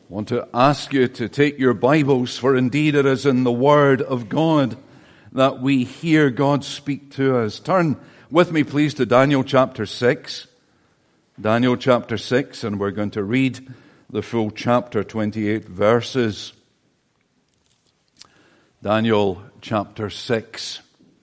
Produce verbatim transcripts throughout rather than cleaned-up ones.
I want to ask you to take your Bibles, for indeed it is in the Word of God that we hear God speak to us. Turn with me, please, to Daniel chapter six. Daniel chapter six, and we're going to read the full chapter, twenty-eight verses. Daniel chapter six.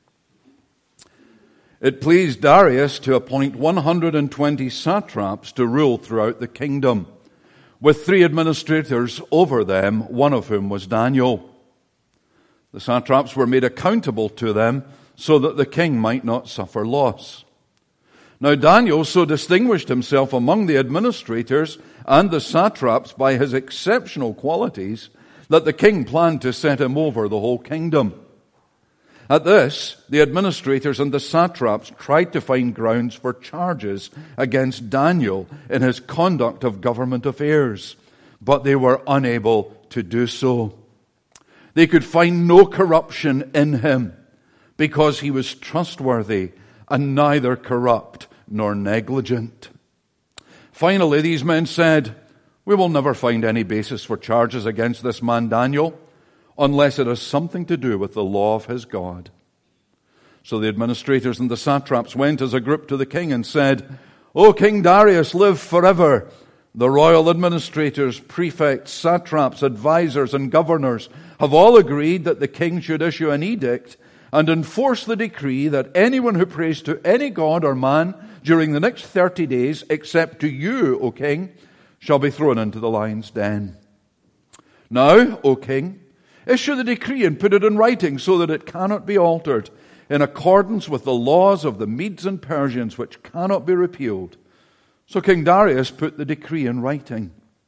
It pleased Darius to appoint one hundred twenty satraps to rule throughout the kingdom, with three administrators over them, one of whom was Daniel. The satraps were made accountable to them so that the king might not suffer loss. Now Daniel so distinguished himself among the administrators and the satraps by his exceptional qualities that the king planned to set him over the whole kingdom. At this, the administrators and the satraps tried to find grounds for charges against Daniel in his conduct of government affairs, but they were unable to do so. They could find no corruption in him because he was trustworthy and neither corrupt nor negligent. Finally, these men said, "We will never find any basis for charges against this man Daniel, unless it has something to do with the law of his God." So the administrators and the satraps went as a group to the king and said, "O King Darius, live forever. The royal administrators, prefects, satraps, advisors, and governors have all agreed that the king should issue an edict and enforce the decree that anyone who prays to any god or man during the next thirty days, except to you, O king, shall be thrown into the lion's den. Now, O king, issue the decree and put it in writing so that it cannot be altered, in accordance with the laws of the Medes and Persians, which cannot be repealed." So King Darius put the decree in writing.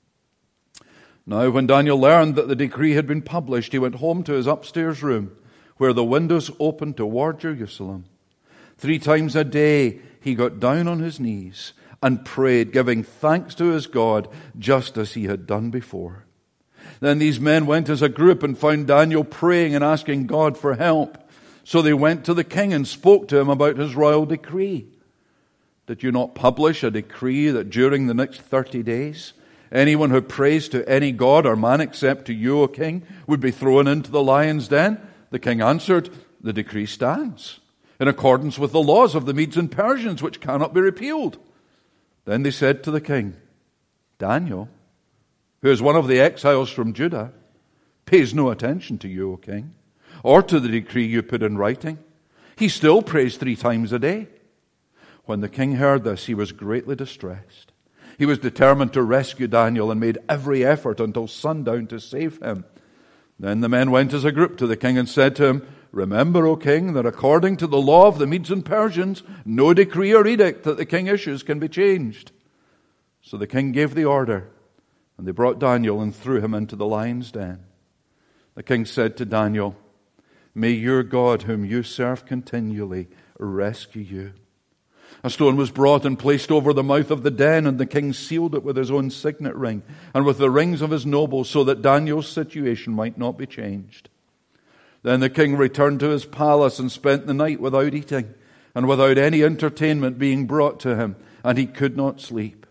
Now when Daniel learned that the decree had been published, he went home to his upstairs room, where the windows opened toward Jerusalem. Three times a day he got down on his knees and prayed, giving thanks to his God, just as he had done before. Then these men went as a group and found Daniel praying and asking God for help. So they went to the king and spoke to him about his royal decree. "Did you not publish a decree that during the next thirty days, anyone who prays to any god or man except to you, O king, would be thrown into the lion's den?" The king answered, "The decree stands, in accordance with the laws of the Medes and Persians, which cannot be repealed." Then they said to the king, "Daniel, who is one of the exiles from Judah, pays no attention to you, O king, or to the decree you put in writing. He still prays three times a day." When the king heard this, he was greatly distressed. He was determined to rescue Daniel and made every effort until sundown to save him. Then the men went as a group to the king and said to him, "Remember, O king, that according to the law of the Medes and Persians, no decree or edict that the king issues can be changed." So the king gave the order, and they brought Daniel and threw him into the lion's den. The king said to Daniel, "May your God, whom you serve continually, rescue you." A stone was brought and placed over the mouth of the den, and the king sealed it with his own signet ring and with the rings of his nobles, so that Daniel's situation might not be changed. Then the king returned to his palace and spent the night without eating and without any entertainment being brought to him, and he could not sleep.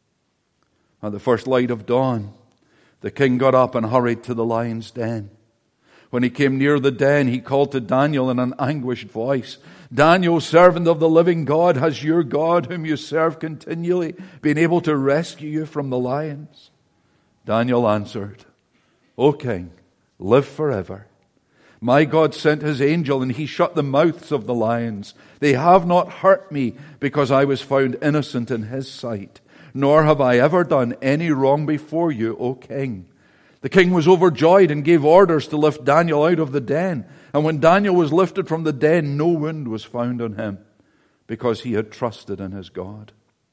At the first light of dawn, the king got up and hurried to the lion's den. When he came near the den, he called to Daniel in an anguished voice, "Daniel, servant of the living God, has your God, whom you serve continually, been able to rescue you from the lions?" Daniel answered, "O king, live forever. My God sent his angel, and he shut the mouths of the lions. They have not hurt me, because I was found innocent in his sight. Nor have I ever done any wrong before you, O king." The king was overjoyed and gave orders to lift Daniel out of the den. And when Daniel was lifted from the den, no wound was found on him, because he had trusted in his God.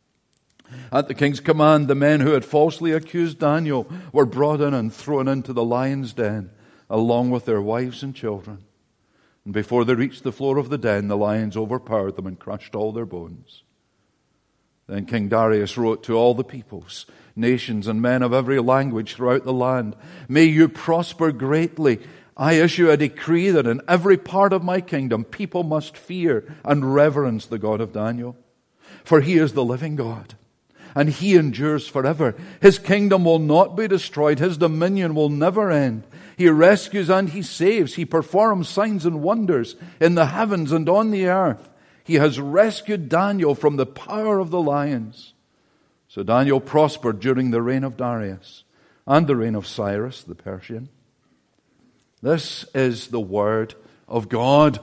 At the king's command, the men who had falsely accused Daniel were brought in and thrown into the lion's den, along with their wives and children. And before they reached the floor of the den, the lions overpowered them and crushed all their bones. Then King Darius wrote to all the peoples, nations, and men of every language throughout the land, "May you prosper greatly. I issue a decree that in every part of my kingdom people must fear and reverence the God of Daniel. For he is the living God, and He endures forever. His kingdom will not be destroyed. His dominion will never end. He rescues and He saves. He performs signs and wonders in the heavens and on the earth. He has rescued Daniel from the power of the lions. So Daniel prospered during the reign of Darius and the reign of Cyrus the Persian. This is the word of God.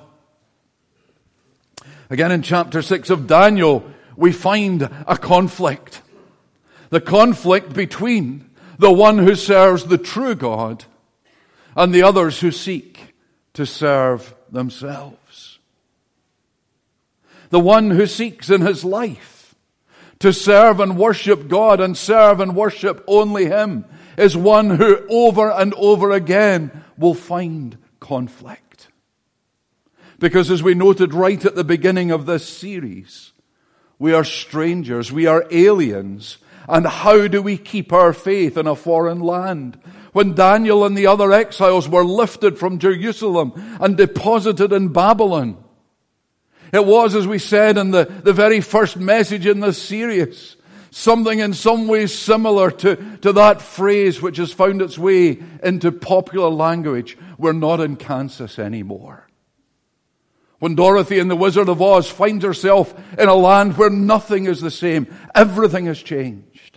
Again, in chapter six of Daniel, we find a conflict. The conflict between the one who serves the true God and the others who seek to serve themselves. The one who seeks in his life to serve and worship God and serve and worship only Him is one who over and over again will find conflict. Because as we noted right at the beginning of this series, we are strangers, we are aliens, and how do we keep our faith in a foreign land? When Daniel and the other exiles were lifted from Jerusalem and deposited in Babylon, it was, as we said in the, the very first message in this series, something in some ways similar to, to that phrase which has found its way into popular language. We're not in Kansas anymore. When Dorothy in The Wizard of Oz finds herself in a land where nothing is the same, everything has changed.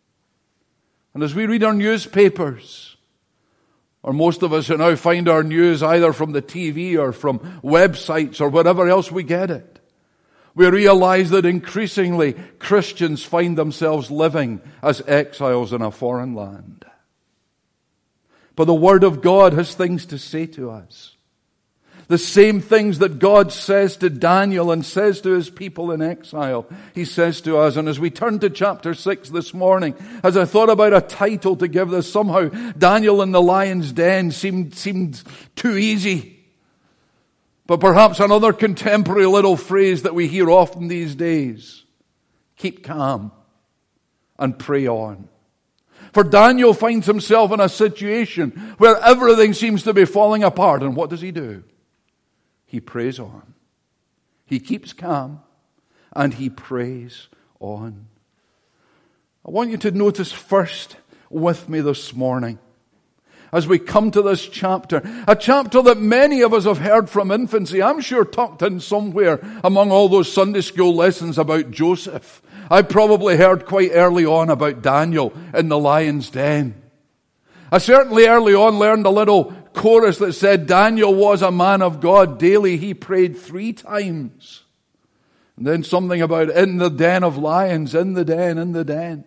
And as we read our newspapers, or most of us who now find our news either from the T V or from websites or wherever else we get it, we realize that increasingly Christians find themselves living as exiles in a foreign land. But the Word of God has things to say to us. The same things that God says to Daniel and says to His people in exile, He says to us. And as we turn to chapter six this morning, as I thought about a title to give this, somehow Daniel in the lion's den seemed, seemed too easy. But perhaps another contemporary little phrase that we hear often these days: keep calm and pray on. For Daniel finds himself in a situation where everything seems to be falling apart. And what does he do? He prays on. He keeps calm and he prays on. I want you to notice first with me this morning, as we come to this chapter, a chapter that many of us have heard from infancy. I'm sure tucked in somewhere among all those Sunday school lessons about Joseph. I probably heard quite early on about Daniel in the lion's den. I certainly early on learned a little chorus that said, Daniel was a man of God. Daily he prayed three times. And then something about in the den of lions, in the den, in the den.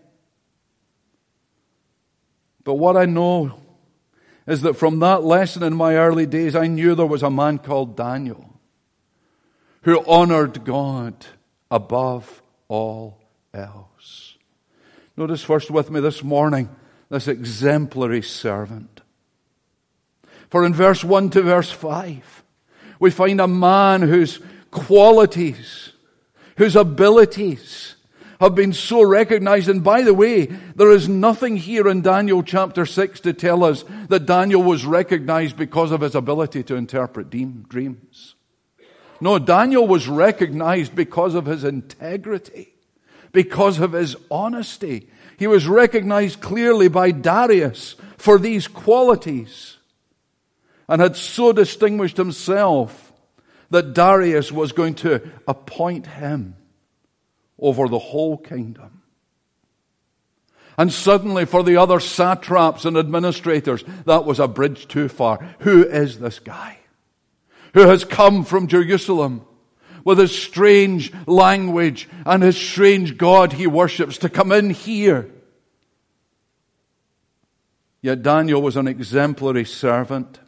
But what I know is that from that lesson in my early days, I knew there was a man called Daniel who honored God above all else. Notice first with me this morning, this exemplary servant. For in verse one to verse five, we find a man whose qualities, whose abilities have been so recognized. And by the way, there is nothing here in Daniel chapter six to tell us that Daniel was recognized because of his ability to interpret dreams. No, Daniel was recognized because of his integrity, because of his honesty. He was recognized clearly by Darius for these qualities, and had so distinguished himself that Darius was going to appoint him over the whole kingdom. And suddenly for the other satraps and administrators, that was a bridge too far. Who is this guy who has come from Jerusalem with his strange language and his strange God he worships to come in here? Yet Daniel was an exemplary servant.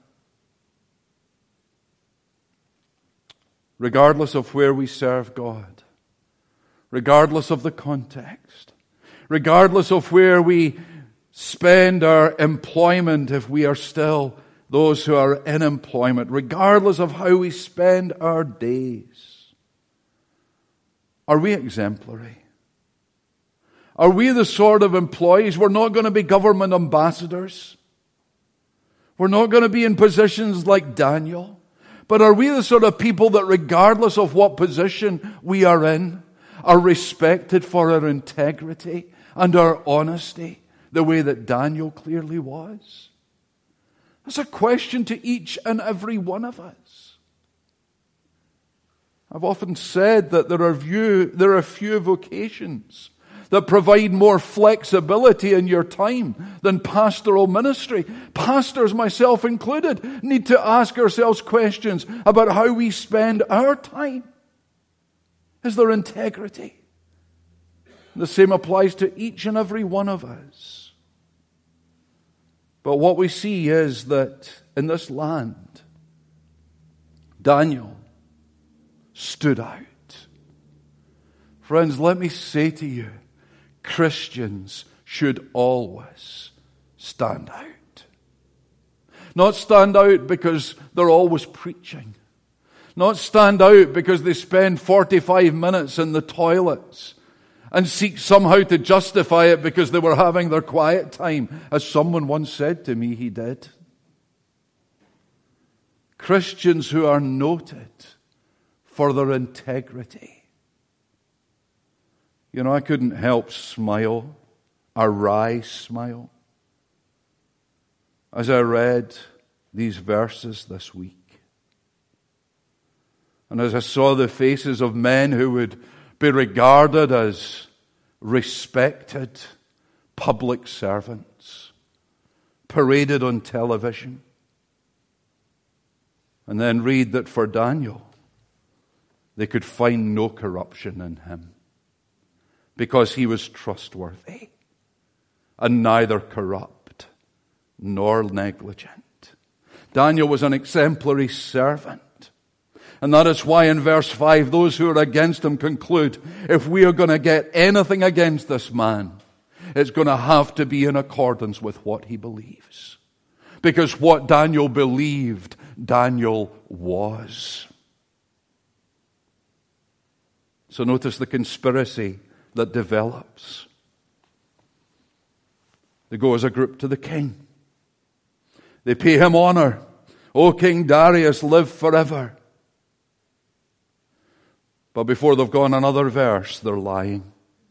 Regardless of where we serve God, regardless of the context, regardless of where we spend our employment if we are still those who are in employment, regardless of how we spend our days, are we exemplary? Are we the sort of employees? We're not going to be government ambassadors. We're not going to be in positions like Daniel. But are we the sort of people that regardless of what position we are in, are respected for our integrity and our honesty the way that Daniel clearly was? That's a question to each and every one of us. I've often said that there are few, there are few vocations that provide more flexibility in your time than pastoral ministry. Pastors, myself included, need to ask ourselves questions about how we spend our time. Is there integrity? The same applies to each and every one of us. But what we see is that in this land, Daniel stood out. Friends, let me say to you, Christians should always stand out. Not stand out because they're always preaching. Not stand out because they spend forty-five minutes in the toilets and seek somehow to justify it because they were having their quiet time, as someone once said to me he did. Christians who are noted for their integrity. You know, I couldn't help smile, a wry smile, as I read these verses this week. And as I saw the faces of men who would be regarded as respected public servants, paraded on television, and then read that for Daniel, they could find no corruption in him, because he was trustworthy and neither corrupt nor negligent. Daniel was an exemplary servant. And that is why in verse five, those who are against him conclude, if we are going to get anything against this man, it's going to have to be in accordance with what he believes. Because what Daniel believed, Daniel was. So notice the conspiracy that develops. They go as a group to the king. They pay him honor. O King Darius, live forever. But before they've gone another verse, they're lying.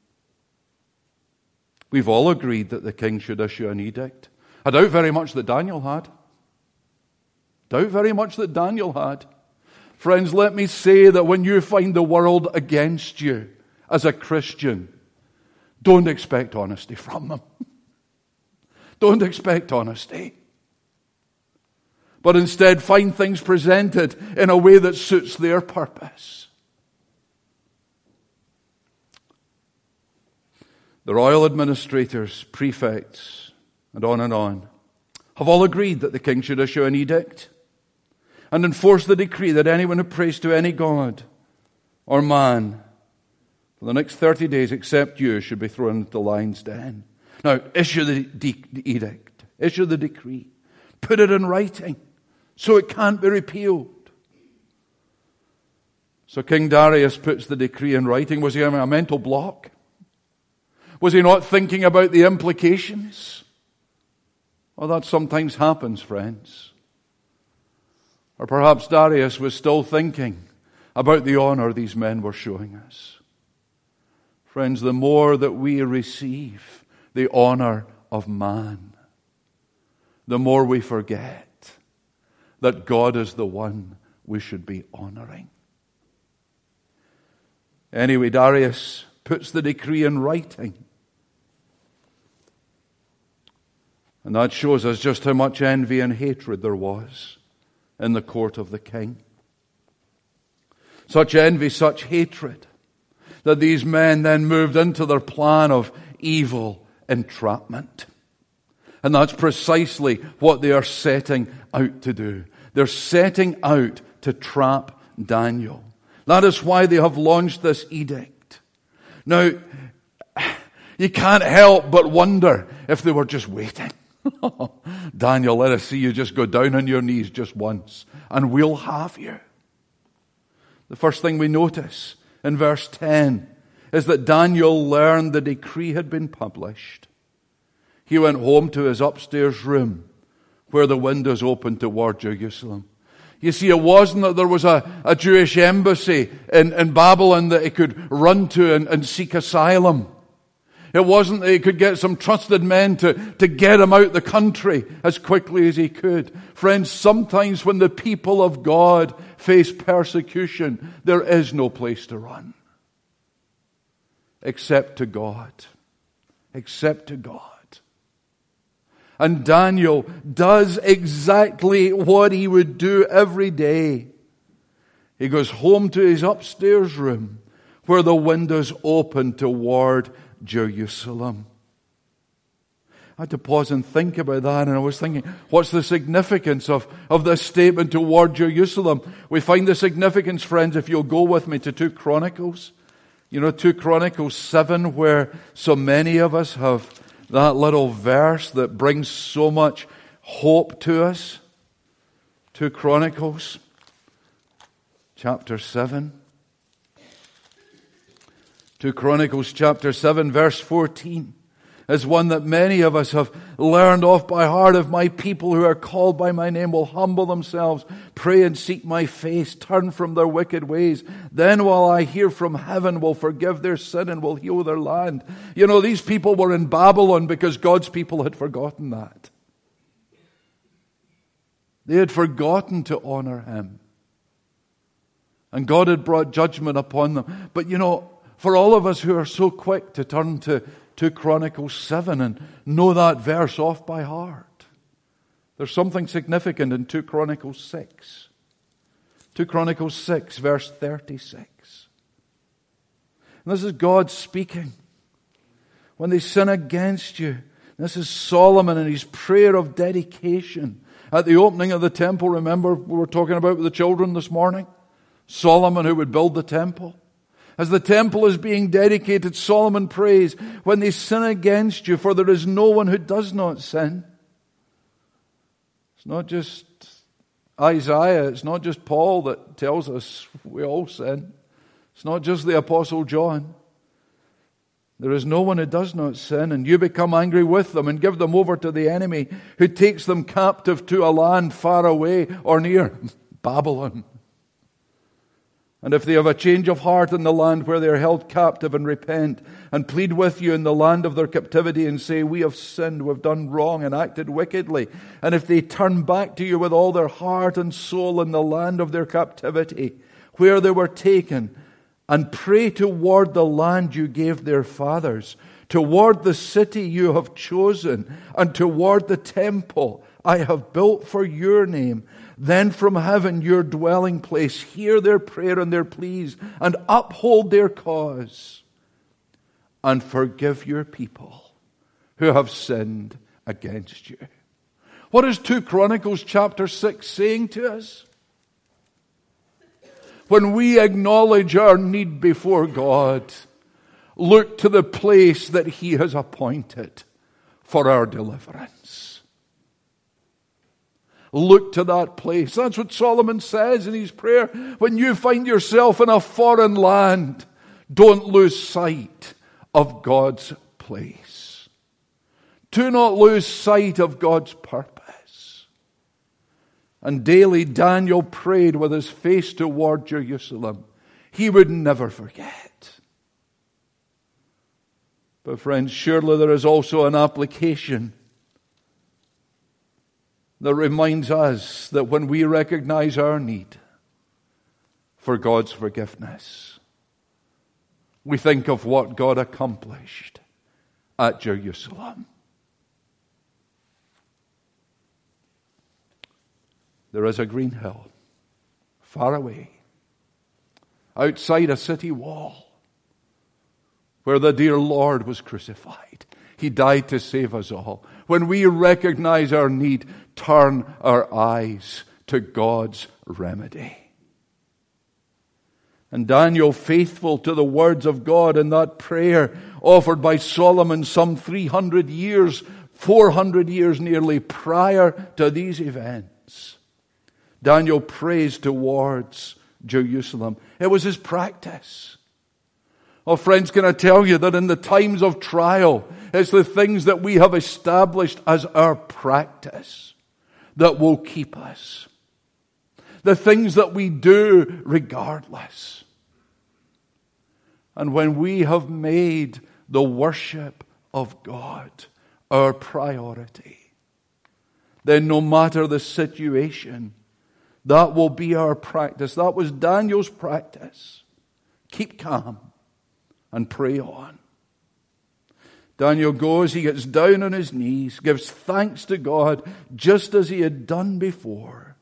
We've all agreed that the king should issue an edict. I doubt very much that Daniel had. Doubt very much that Daniel had. Friends, let me say that when you find the world against you, as a Christian, don't expect honesty from them. Don't expect honesty. But instead find things presented in a way that suits their purpose. The royal administrators, prefects, and on and on, have all agreed that the king should issue an edict and enforce the decree that anyone who prays to any god or man for the next thirty days, except you, should be thrown into the lion's den. Now, issue the, de- the edict. Issue the decree. Put it in writing so it can't be repealed. So King Darius puts the decree in writing. Was he having a mental block? Was he not thinking about the implications? Well, that sometimes happens, friends. Or perhaps Darius was still thinking about the honor these men were showing us. Friends, the more that we receive the honor of man, the more we forget that God is the one we should be honoring. Anyway, Darius puts the decree in writing. And that shows us just how much envy and hatred there was in the court of the king. Such envy, such hatred, that these men then moved into their plan of evil entrapment. And that's precisely what they are setting out to do. They're setting out to trap Daniel. That is why they have launched this edict. Now, you can't help but wonder if they were just waiting. Daniel, let us see you just go down on your knees just once, and we'll have you. The first thing we notice in verse ten is that Daniel learned the decree had been published. He went home to his upstairs room where the windows opened toward Jerusalem. You see, it wasn't that there was a, a Jewish embassy in, in Babylon that he could run to and, and seek asylum. It wasn't that he could get some trusted men to, to get him out the country as quickly as he could. Friends, sometimes when the people of God face persecution, there is no place to run. Except to God. Except to God. And Daniel does exactly what he would do every day. He goes home to his upstairs room where the windows open toward Jerusalem. I had to pause and think about that, and I was thinking, what's the significance of, of this statement toward Jerusalem? We find the significance, friends, if you'll go with me to two Chronicles. You know, two Chronicles seven, where so many of us have that little verse that brings so much hope to us. two Chronicles chapter seven. two Chronicles chapter seven, verse fourteen, is one that many of us have learned off by heart. If my people who are called by my name will humble themselves, pray and seek my face, turn from their wicked ways, then will I hear from heaven, will forgive their sin and will heal their land. You know, these people were in Babylon because God's people had forgotten that. They had forgotten to honor Him. And God had brought judgment upon them. But you know, for all of us who are so quick to turn to two Chronicles seven and know that verse off by heart, there's something significant in two Chronicles six. two Chronicles six, verse thirty-six. And this is God speaking. When they sin against you, this is Solomon and his prayer of dedication. At the opening of the temple, remember we were talking about with the children this morning? Solomon who would build the temple. As the temple is being dedicated, Solomon prays, when they sin against you, for there is no one who does not sin. It's not just Isaiah, it's not just Paul that tells us we all sin. It's not just the Apostle John. There is no one who does not sin, and you become angry with them and give them over to the enemy who takes them captive to a land far away or near, Babylon. And if they have a change of heart in the land where they are held captive and repent and plead with you in the land of their captivity and say, we have sinned, we've done wrong and acted wickedly. And if they turn back to you with all their heart and soul in the land of their captivity, where they were taken, and pray toward the land you gave their fathers, toward the city you have chosen, and toward the temple I have built for your name, then from heaven, your dwelling place, hear their prayer and their pleas, and uphold their cause, and forgive your people who have sinned against you. What is two Chronicles chapter six saying to us? When we acknowledge our need before God, look to the place that He has appointed for our deliverance. Look to that place. That's what Solomon says in his prayer. When you find yourself in a foreign land, don't lose sight of God's place. Do not lose sight of God's purpose. And daily Daniel prayed with his face toward Jerusalem. He would never forget. But friends, surely there is also an application that reminds us that when we recognize our need for God's forgiveness, we think of what God accomplished at Jerusalem. There is a green hill far away, outside a city wall, where the dear Lord was crucified. He died to save us all. When we recognize our need, turn our eyes to God's remedy. And Daniel, faithful to the words of God in that prayer offered by Solomon some three hundred years, four hundred years nearly prior to these events, Daniel prays towards Jerusalem. It was his practice. Oh, friends, can I tell you that in the times of trial, it's the things that we have established as our practice that will keep us. The things that we do regardless. And when we have made the worship of God our priority, then no matter the situation, that will be our practice. That was Daniel's practice. Keep calm and pray on. Daniel goes, he gets down on his knees, gives thanks to God just as he had done before.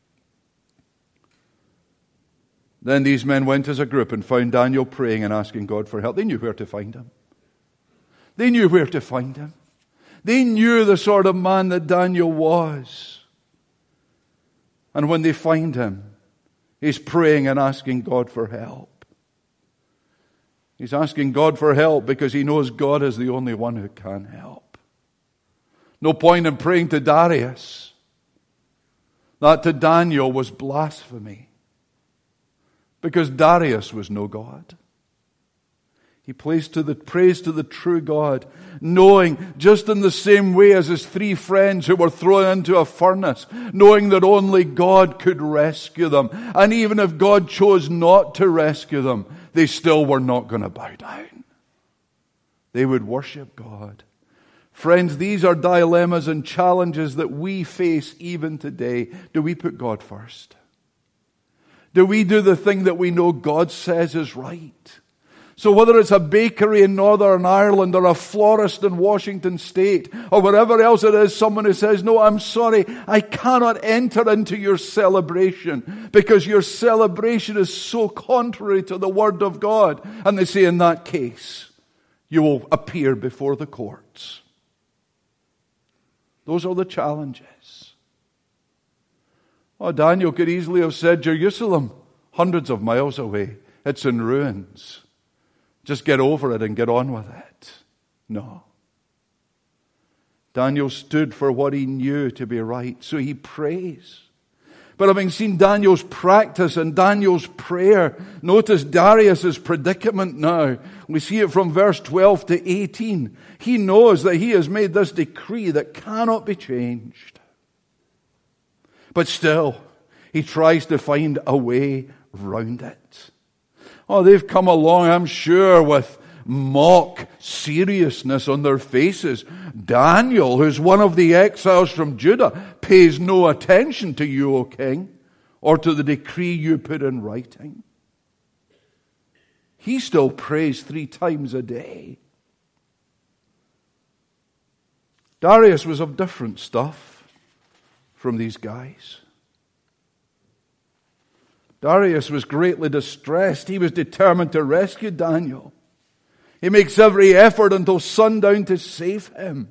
Then these men went as a group and found Daniel praying and asking God for help. They knew where to find him. They knew where to find him. They knew the sort of man that Daniel was. And when they find him, he's praying and asking God for help. He's asking God for help because he knows God is the only one who can help. No point in praying to Darius. That to Daniel was blasphemy. Because Darius was no God. He prays to the, prays to the true God, knowing just in the same way as his three friends who were thrown into a furnace, knowing that only God could rescue them. And even if God chose not to rescue them, they still were not going to bow down. They would worship God. Friends, these are dilemmas and challenges that we face even today. Do we put God first? Do we do the thing that we know God says is right? So whether it's a bakery in Northern Ireland or a florist in Washington State or wherever else it is, someone who says, no, I'm sorry, I cannot enter into your celebration because your celebration is so contrary to the Word of God. And they say, in that case, you will appear before the courts. Those are the challenges. Oh, Daniel could easily have said, Jerusalem, hundreds of miles away, it's in ruins. Just get over it and get on with it. No. Daniel stood for what he knew to be right, so he prays. But having seen Daniel's practice and Daniel's prayer, notice Darius' predicament now. We see it from verse twelve to eighteen. He knows that he has made this decree that cannot be changed. But still, he tries to find a way round it. Oh, they've come along, I'm sure, with mock seriousness on their faces. Daniel, who's one of the exiles from Judah, pays no attention to you, O king, or to the decree you put in writing. He still prays three times a day. Darius was of different stuff from these guys. Darius was greatly distressed. He was determined to rescue Daniel. He makes every effort until sundown to save him.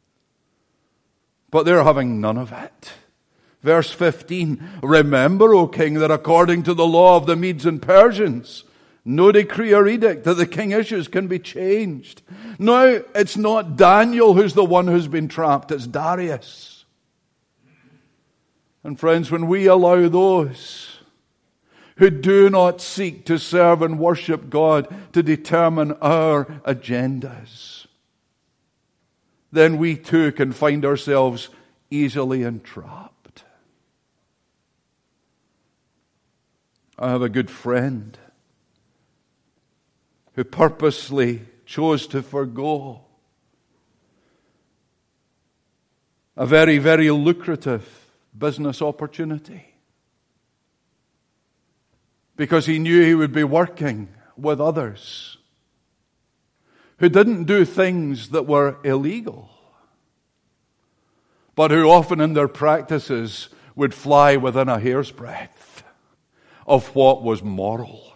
But they're having none of it. Verse fifteen, remember, O king, that according to the law of the Medes and Persians, no decree or edict that the king issues can be changed. Now, it's not Daniel who's the one who's been trapped, it's Darius. And friends, when we allow those who do not seek to serve and worship God to determine our agendas, then we too can find ourselves easily entrapped. I have a good friend who purposely chose to forgo a very, very lucrative business opportunity because he knew he would be working with others who didn't do things that were illegal, but who often in their practices would fly within a hair's breadth of what was moral.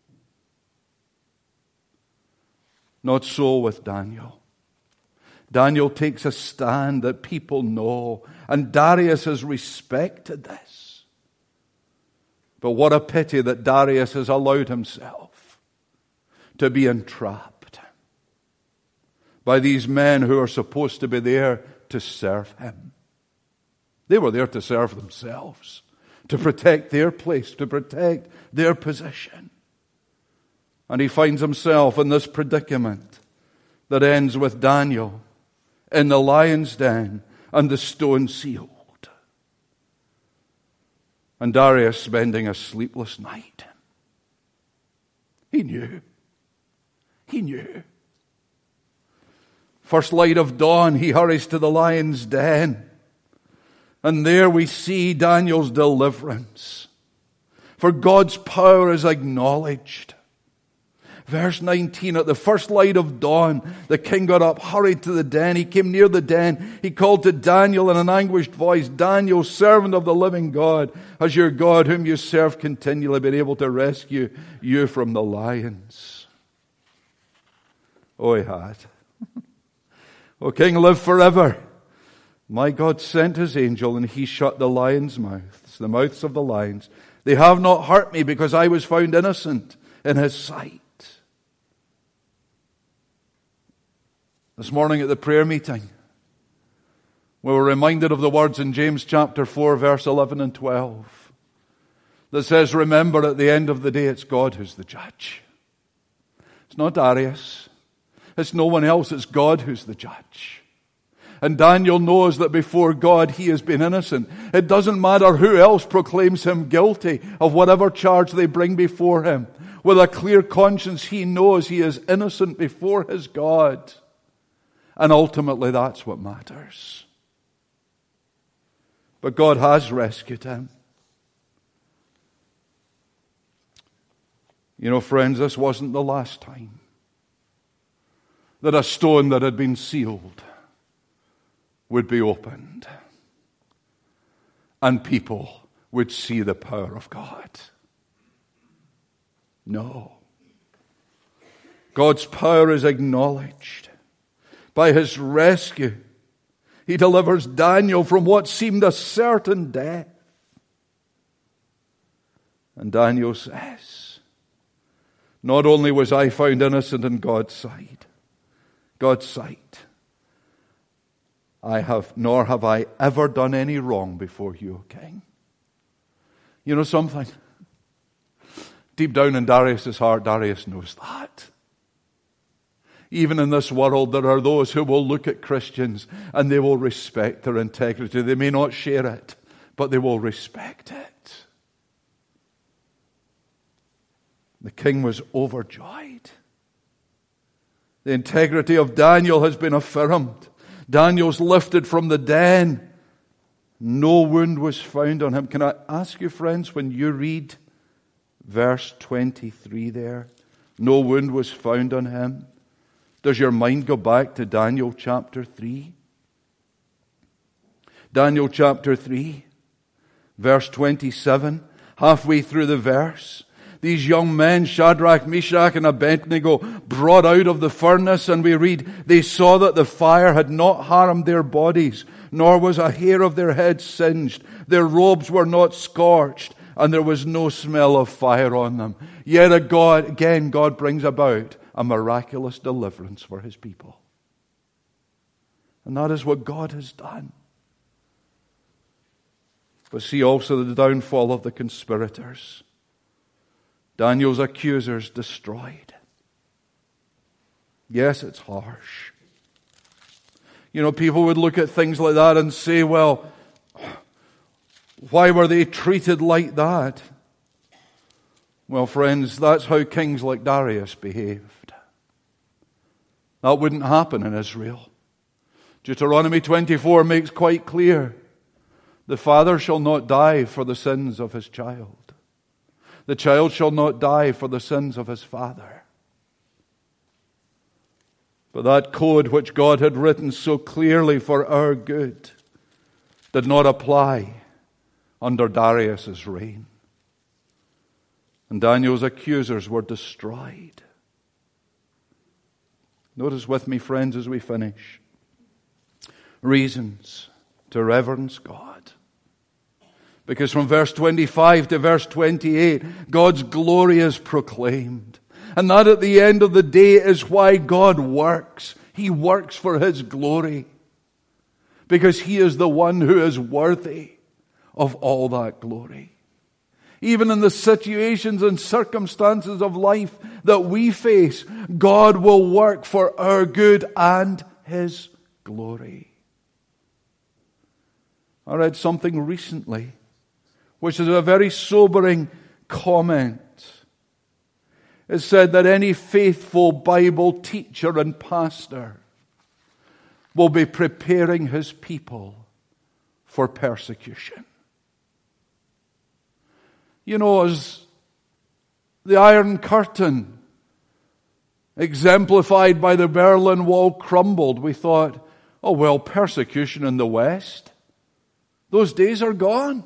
Not so with Daniel. Daniel takes a stand that people know, and Darius has respected this. But what a pity that Darius has allowed himself to be entrapped by these men who are supposed to be there to serve him. They were there to serve themselves, to protect their place, to protect their position. And he finds himself in this predicament that ends with Daniel in the lion's den and the stone sealed. And Darius spending a sleepless night. He knew. He knew. First light of dawn, he hurries to the lion's den. And there we see Daniel's deliverance. For God's power is acknowledged. Verse nineteen, at the first light of dawn, the king got up, hurried to the den. He came near the den. He called to Daniel in an anguished voice, Daniel, servant of the living God, has your God, whom you serve continually, been able to rescue you from the lions? Oh, he had. O king, live forever. My God sent his angel, and he shut the lions' mouths, the mouths of the lions. They have not hurt me, because I was found innocent in his sight. This morning at the prayer meeting, we were reminded of the words in James chapter four, verse eleven and twelve, that says, remember, at the end of the day, it's God who's the judge. It's not Darius. It's no one else. It's God who's the judge. And Daniel knows that before God, he has been innocent. It doesn't matter who else proclaims him guilty of whatever charge they bring before him. With a clear conscience, he knows he is innocent before his God. And ultimately, that's what matters. But God has rescued him. You know, friends, this wasn't the last time that a stone that had been sealed would be opened and people would see the power of God. No. God's power is acknowledged. By his rescue, he delivers Daniel from what seemed a certain death. And Daniel says, not only was I found innocent in God's sight, God's sight, I have, nor have I ever done any wrong before you, O king. You know something? Deep down in Darius' heart, Darius knows that. Even in this world, there are those who will look at Christians and they will respect their integrity. They may not share it, but they will respect it. The king was overjoyed. The integrity of Daniel has been affirmed. Daniel's lifted from the den. No wound was found on him. Can I ask you, friends, when you read verse twenty-three there, no wound was found on him, does your mind go back to Daniel chapter three? Daniel chapter three, verse twenty-seven, halfway through the verse, these young men, Shadrach, Meshach, and Abednego, brought out of the furnace, and we read, they saw that the fire had not harmed their bodies, nor was a hair of their heads singed. Their robes were not scorched, and there was no smell of fire on them. Yet again, God brings about a miraculous deliverance for his people. And that is what God has done. But see also the downfall of the conspirators. Daniel's accusers destroyed. Yes, it's harsh. You know, people would look at things like that and say, well, why were they treated like that? Well, friends, that's how kings like Darius behaved. That wouldn't happen in Israel. Deuteronomy twenty-four makes quite clear, the father shall not die for the sins of his child. The child shall not die for the sins of his father. But that code which God had written so clearly for our good did not apply under Darius' reign. And Daniel's accusers were destroyed. Notice with me, friends, as we finish, reasons to reverence God. Because from verse twenty-five to verse twenty-eight, God's glory is proclaimed. And that at the end of the day is why God works. He works for his glory. Because he is the one who is worthy of all that glory. Even in the situations and circumstances of life that we face, God will work for our good and his glory. I read something recently, which is a very sobering comment. It said that any faithful Bible teacher and pastor will be preparing his people for persecution. You know, as the Iron Curtain, exemplified by the Berlin Wall, crumbled, we thought, oh well, persecution in the West, those days are gone.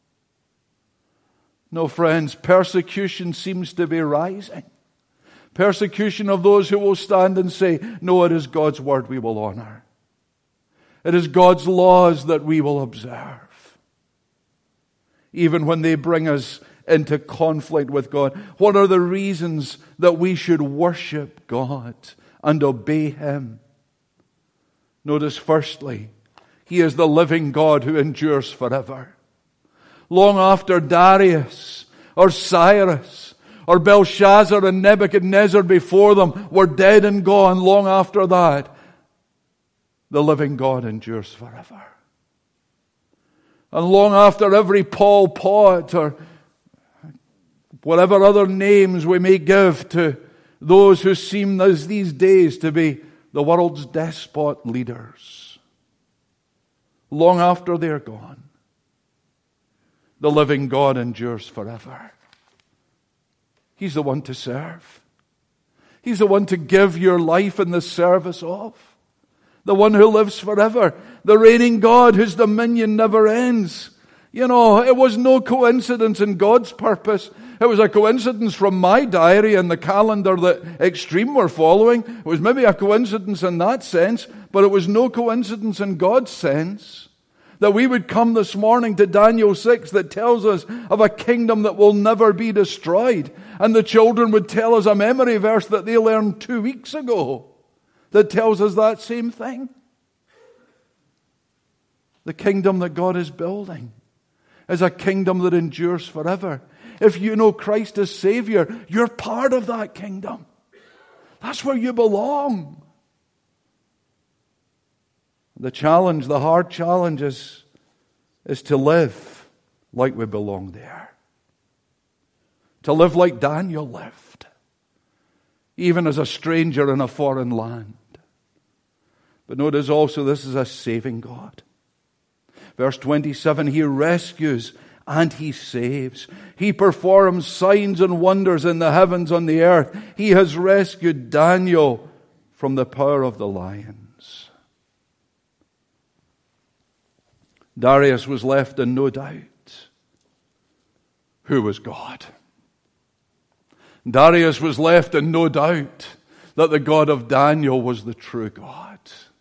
No, friends, persecution seems to be rising. Persecution of those who will stand and say, no, it is God's word we will honor. It is God's laws that we will observe. Even when they bring us into conflict with God, what are the reasons that we should worship God and obey him? Notice firstly, he is the living God who endures forever. Long after Darius or Cyrus or Belshazzar and Nebuchadnezzar before them were dead and gone, long after that, the living God endures forever. And long after every Pol Pot or whatever other names we may give to those who seem as these days to be the world's despot leaders, long after they're gone, the living God endures forever. He's the one to serve. He's the one to give your life in the service of. The one who lives forever. The reigning God whose dominion never ends. You know, it was no coincidence in God's purpose. It was a coincidence from my diary and the calendar that Extreme were following. It was maybe a coincidence in that sense, but it was no coincidence in God's sense that we would come this morning to Daniel six that tells us of a kingdom that will never be destroyed. And the children would tell us a memory verse that they learned two weeks ago that tells us that same thing. The kingdom that God is building is a kingdom that endures forever. If you know Christ as Savior, you're part of that kingdom. That's where you belong. The challenge, the hard challenge is, is to live like we belong there. To live like Daniel lived, even as a stranger in a foreign land. But notice also this is a saving God. Verse twenty-seven, he rescues and he saves. He performs signs and wonders in the heavens, on the earth. He has rescued Daniel from the power of the lions. Darius was left in no doubt who was God. Darius was left in no doubt that the God of Daniel was the true God.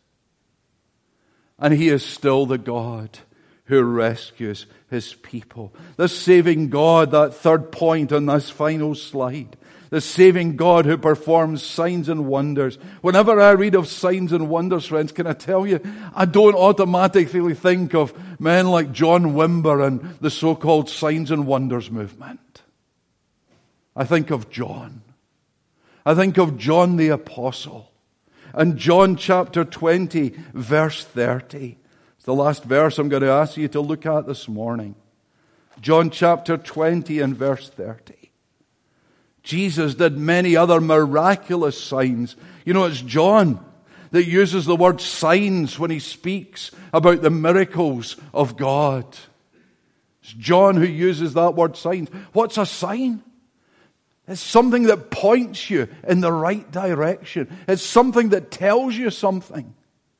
And he is still the God who rescues his people. The saving God, that third point on this final slide. The saving God who performs signs and wonders. Whenever I read of signs and wonders, friends, can I tell you, I don't automatically think of men like John Wimber and the so-called signs and wonders movement. I think of John. I think of John the Apostle. And John chapter twenty, verse thirty. It's the last verse I'm going to ask you to look at this morning. John chapter twenty and verse thirty. Jesus did many other miraculous signs. You know, it's John that uses the word signs when he speaks about the miracles of God. It's John who uses that word signs. What's a sign? It's something that points you in the right direction. It's something that tells you something.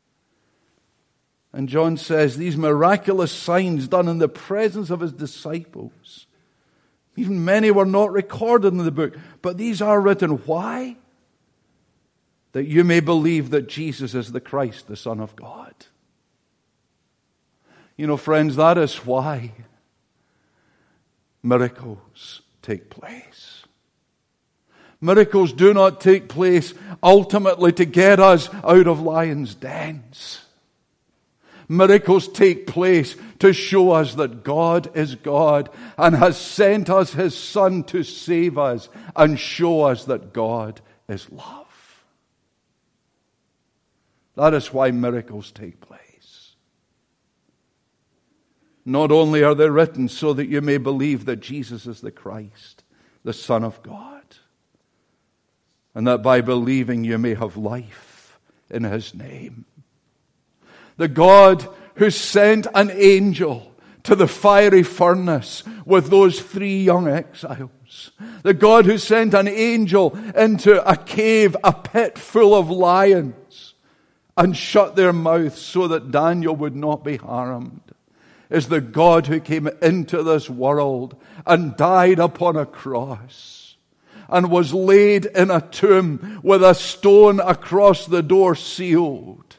And John says these miraculous signs done in the presence of his disciples, even many were not recorded in the book, but these are written. Why? That you may believe that Jesus is the Christ, the Son of God. You know, friends, that is why miracles take place. Miracles do not take place ultimately to get us out of lions' dens. Miracles take place to show us that God is God and has sent us His Son to save us and show us that God is love. That is why miracles take place. Not only are they written so that you may believe that Jesus is the Christ, the Son of God, and that by believing you may have life in His name. The God who sent an angel to the fiery furnace with those three young exiles. The God who sent an angel into a cave, a pit full of lions, and shut their mouths so that Daniel would not be harmed, is the God who came into this world and died upon a cross and was laid in a tomb with a stone across the door sealed.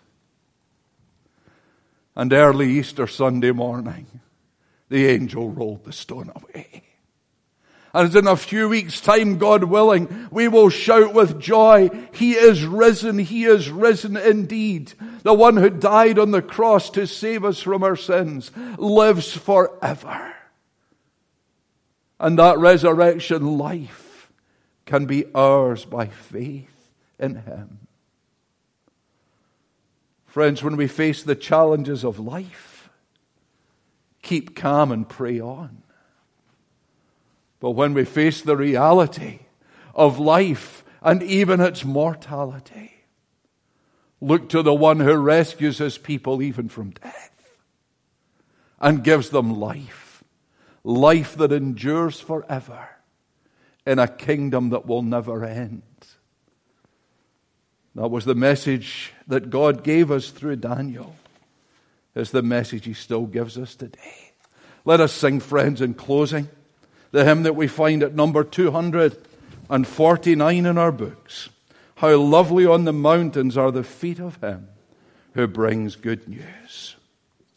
And early Easter Sunday morning, the angel rolled the stone away. And in a few weeks' time, God willing, we will shout with joy, He is risen, He is risen indeed. The one who died on the cross to save us from our sins lives forever. And that resurrection life can be ours by faith in Him. Friends, when we face the challenges of life, keep calm and pray on. But when we face the reality of life and even its mortality, look to the one who rescues His people even from death and gives them life, life that endures forever in a kingdom that will never end. That was the message that God gave us through Daniel. It's the message He still gives us today. Let us sing, friends, in closing, the hymn that we find at number two hundred forty-nine in our books. How lovely on the mountains are the feet of Him who brings good news.